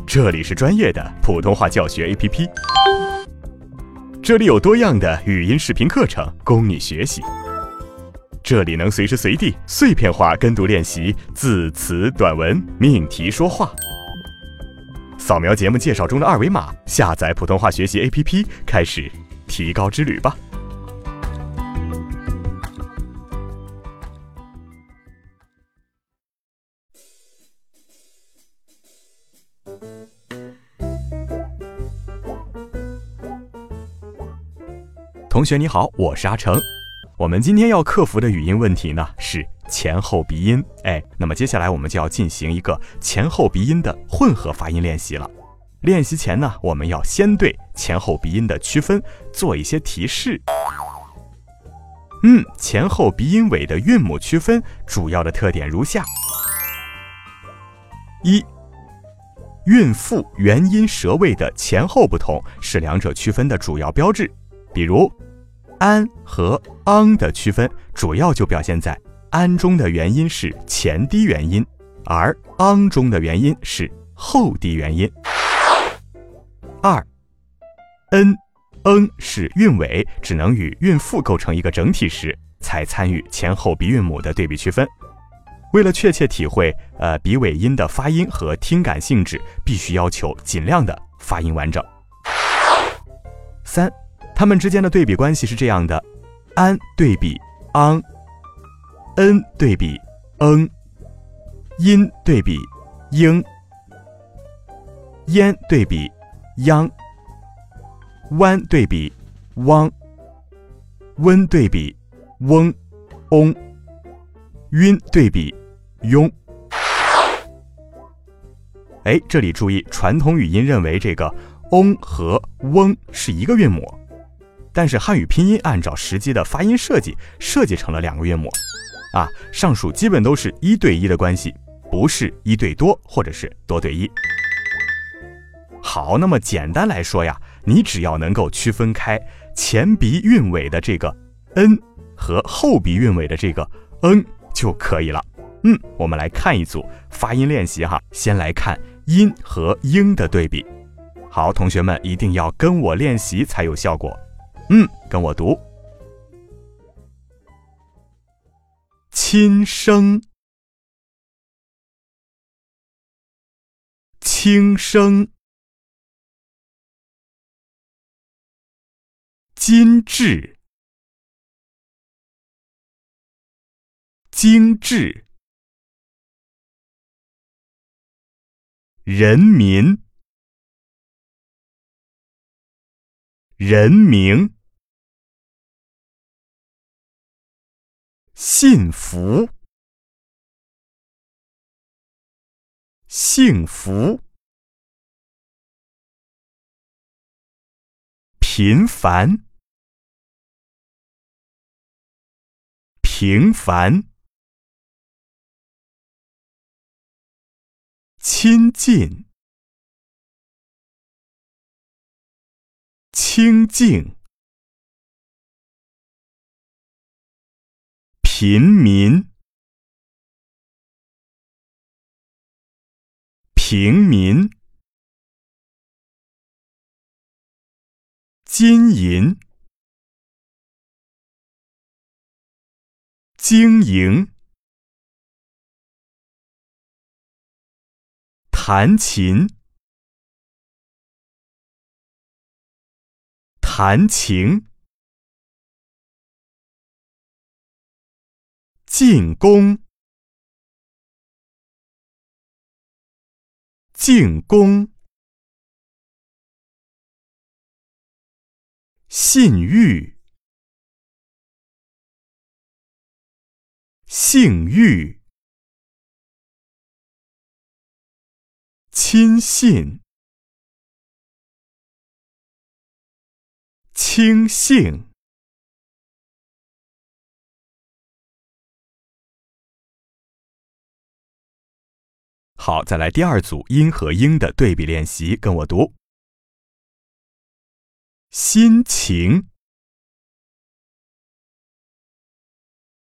这里是专业的普通话教学 APP， 这里有多样的语音视频课程供你学习，这里能随时随地碎片化跟读练习字词短文命题说话。扫描节目介绍中的二维码，下载普通话学习 APP， 开始提高之旅吧。同学你好，我是阿成。我们今天要克服的语音问题呢是前后鼻音。那么接下来我们就要进行一个前后鼻音的混合发音练习了。练习前呢，我们要先对前后鼻音的区分做一些提示。前后鼻音尾的韵母区分主要的特点如下：一、韵腹元音舌位的前后不同是两者区分的主要标志。比如安和昂的区分主要就表现在安中的元音是前低元音，而昂中的元音是后低元音。二、恩是韵尾只能与韵腹构成一个整体时才参与前后鼻韵母的对比区分。为了确切体会鼻尾音的发音和听感性质，必须要求尽量的发音完整。三、它们之间的对比关系是这样的：安对比昂，恩对比嗯，音对比英，烟对比央，弯对比汪，温对比翁翁，晕对比庸。这里注意，传统语音认为这个翁和翁是一个韵母，但是汉语拼音按照实际的发音设计成了两个韵母。上述基本都是1对1的关系，不是1对多或者是多对1。好，那么简单来说呀，你只要能够区分开前鼻韵尾的这个恩和后鼻韵尾的这个就可以了。我们来看一组发音练习哈，先来看音和英的对比。好，同学们一定要跟我练习才有效果。跟我读：亲生，轻声，精致，精致，人民，人名，幸福，幸福，平凡，平凡，亲近，清静，平民，平民，金银，经营，弹琴，弹琴，进攻，进攻，信誉，性欲，亲信，轻信，好，再来第二组音和英的对比练习，跟我读：心情，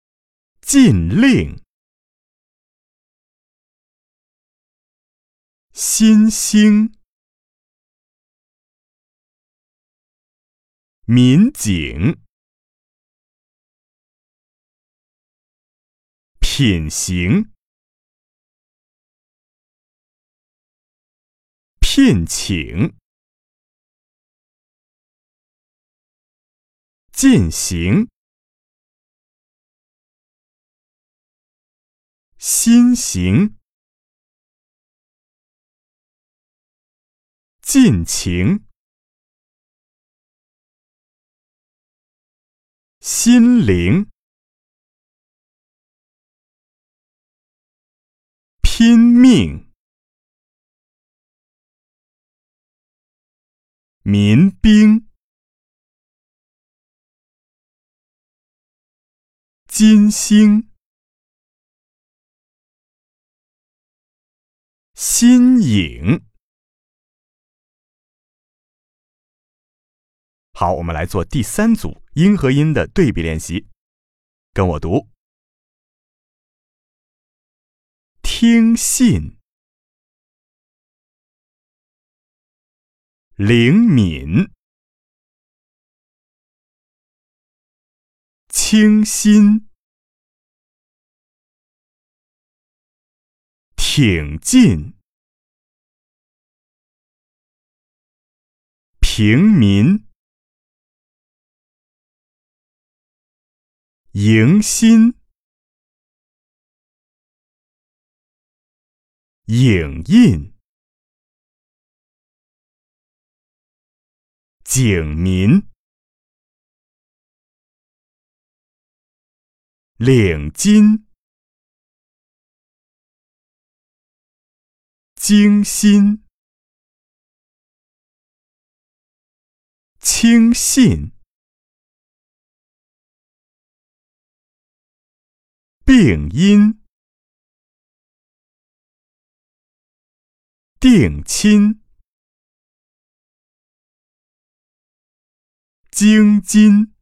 禁令， 新兴，民警，品行，聘请，进行，新型，尽情，心灵，拼命，民兵，金星，新颖。好，我们来做第3组音和音的对比练习。跟我读：听信，灵敏，清新，挺进，平民，迎新，影印，警民，领巾，精心，轻信，病因，定亲，京津。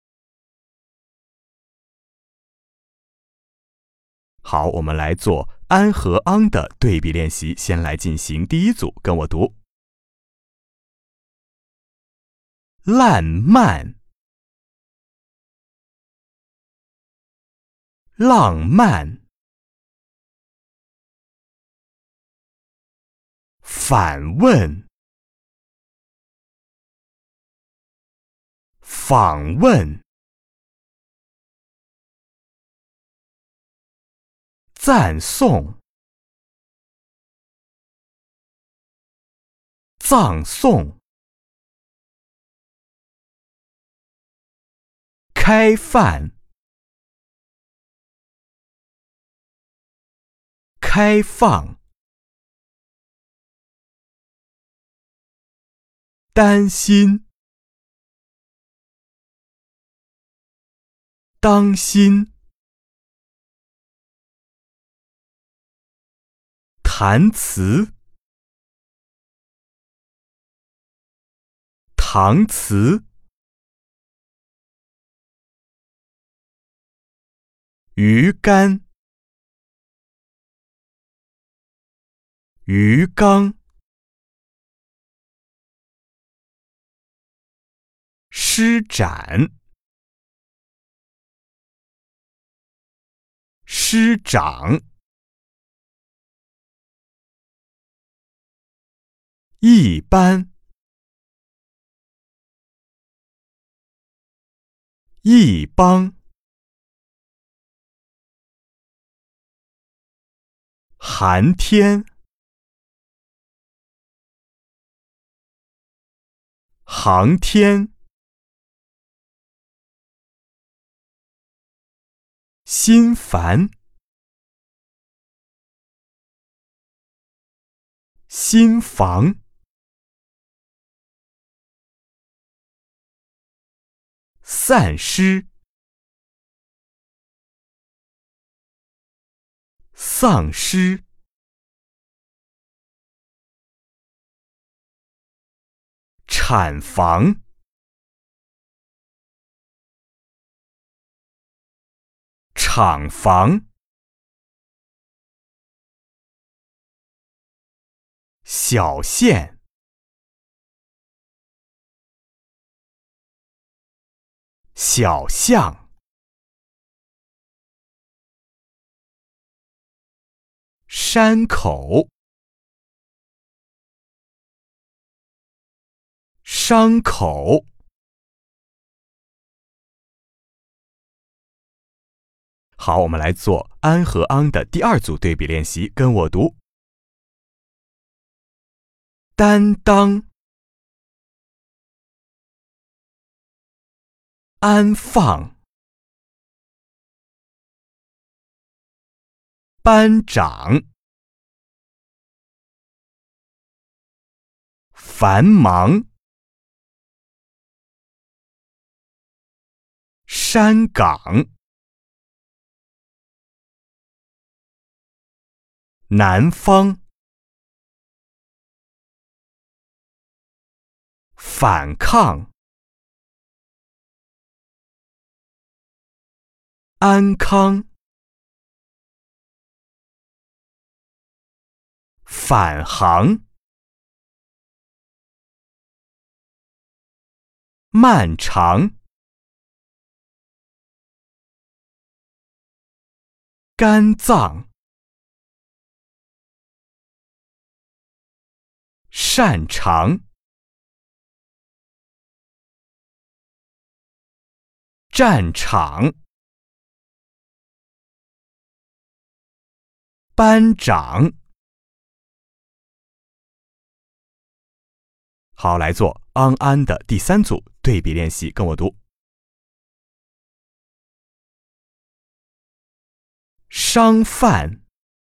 好，我们来做安和昂的对比练习。先来进行第1组，跟我读：烂漫，浪漫，反问，访问，赞颂，葬送，开饭，开放，担心，当心，弹词，搪瓷，鱼竿，鱼缸，施展，师长，一般，一帮，寒天，航天，心烦，心房，散失，丧失，产房，厂房， 小县，小巷，山口，伤口。好，我们来做安和昂的第二组对比练习，跟我读：担当，安放，班长，繁忙，山岗，南方，反抗，安康，返航，漫长，肝脏，擅长，战场，班长。好，来做昂安的第三组对比练习，跟我读：商贩，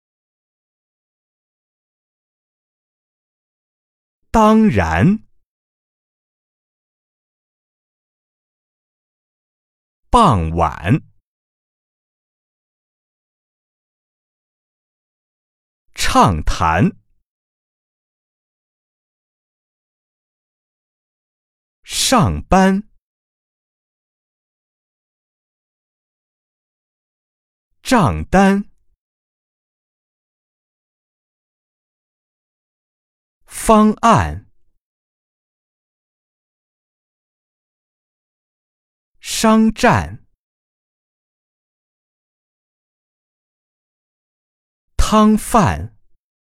当然，傍晚，畅谈，上班，账单，方案，商战，汤饭，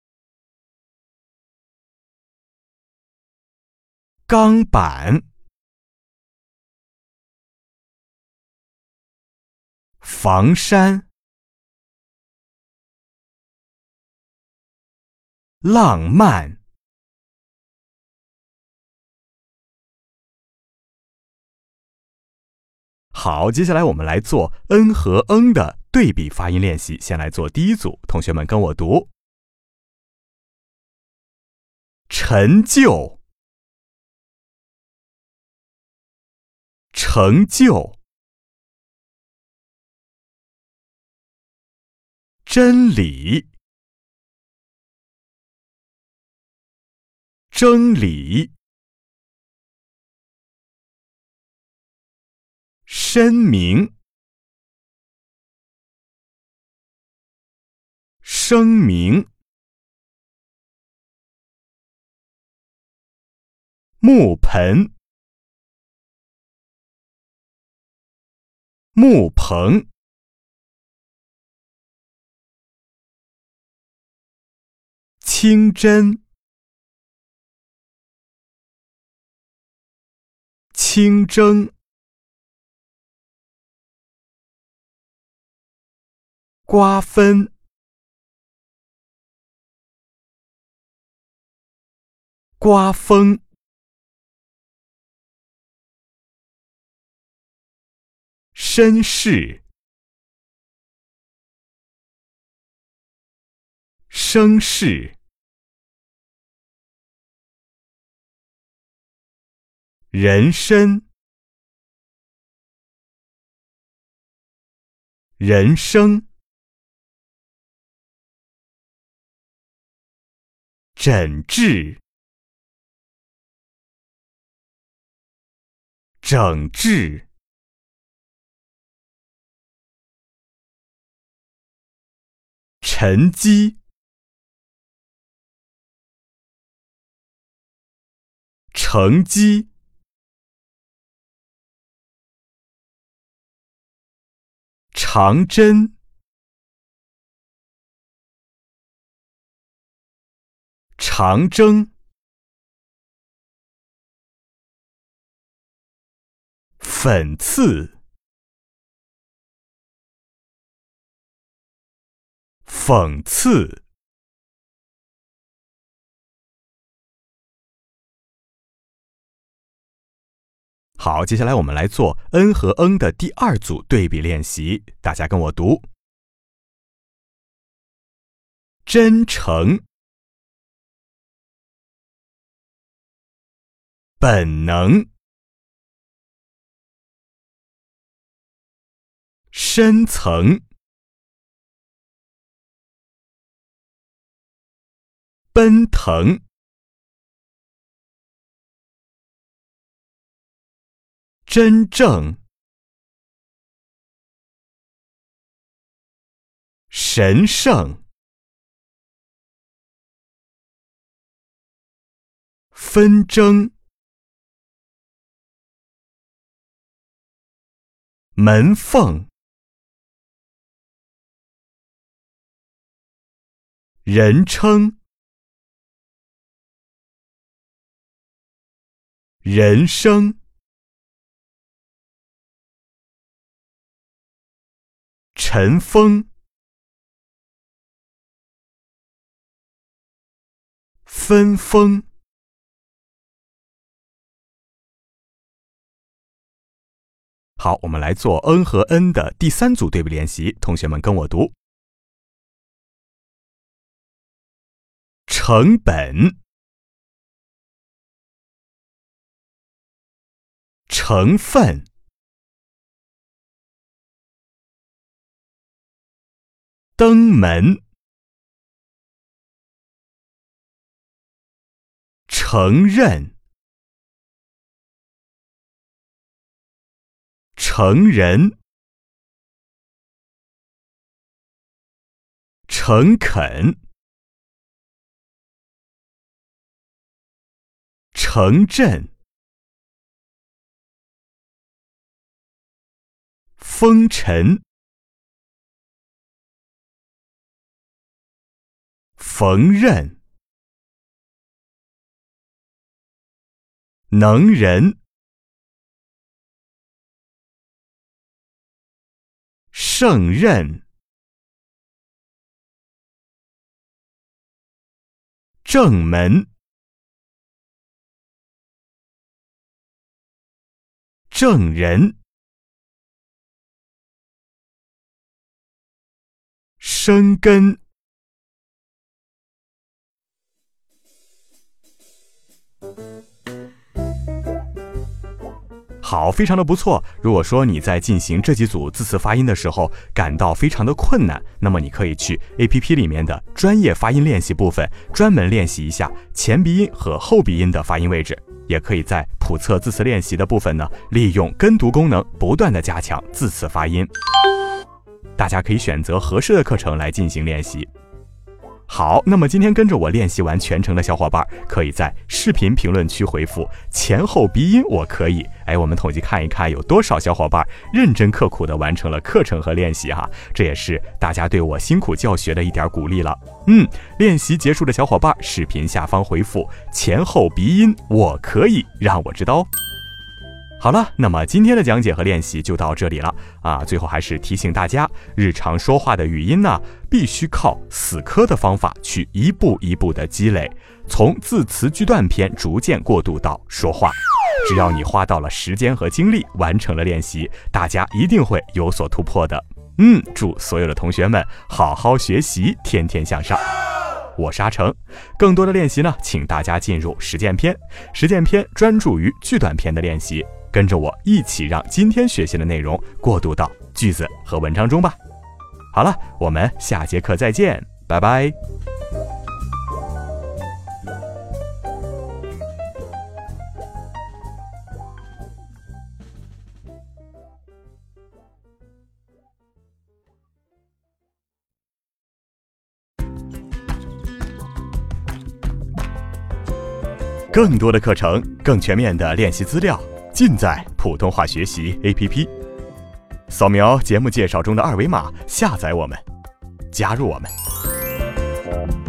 钢板，房山，浪漫。好，接下来我们来做恩和嗯的对比发音练习。先来做第一组，同学们跟我读：陈旧，成就，真理，真理，申明，声明，木盆，木棚，清真，清蒸，瓜分，刮风，绅士，绅士，人参，人生，诊治，整治，沉积， 乘机，长针，长征，粉刺，讽刺，好，接下来我们来做 n 和 n 的第二组对比练习，大家跟我读：真诚，本能，深层，奔腾，真正，神圣，纷争，门缝，人称，人生，尘封，分封，好，我们来做 n 和 n 的第三组对比练习，同学们跟我读：成本，成分，登门，承认，成人，诚恳，城镇，风尘，缝纫，能人，胜任，正门，证人，生根。好，非常的不错。如果说你在进行这几组字词发音的时候感到非常的困难，那么你可以去 APP 里面的专业发音练习部分，专门练习一下前鼻音和后鼻音的发音位置。也可以在普测字词练习的部分呢，利用跟读功能，不断的加强字词发音。大家可以选择合适的课程来进行练习。好，那么今天跟着我练习完全程的小伙伴，可以在视频评论区回复前后鼻音我可以。我们统计看一看有多少小伙伴认真刻苦的完成了课程和练习哈，这也是大家对我辛苦教学的一点鼓励了。练习结束的小伙伴，视频下方回复前后鼻音我可以，让我知道哦。好了，那么今天的讲解和练习就到这里了啊！最后还是提醒大家，日常说话的语音呢，必须靠死磕的方法去一步一步的积累，从字词句段篇逐渐过渡到说话。只要你花到了时间和精力，完成了练习，大家一定会有所突破的。祝所有的同学们好好学习，天天向上。我是阿成，更多的练习呢，请大家进入实践篇。实践篇专注于句段篇的练习，跟着我一起让今天学习的内容过渡到句子和文章中吧。好了，我们下节课再见，拜拜。 更多的课程，更全面的练习资料，尽在普通话学习 APP。扫描节目介绍中的2维码，下载我们，加入我们。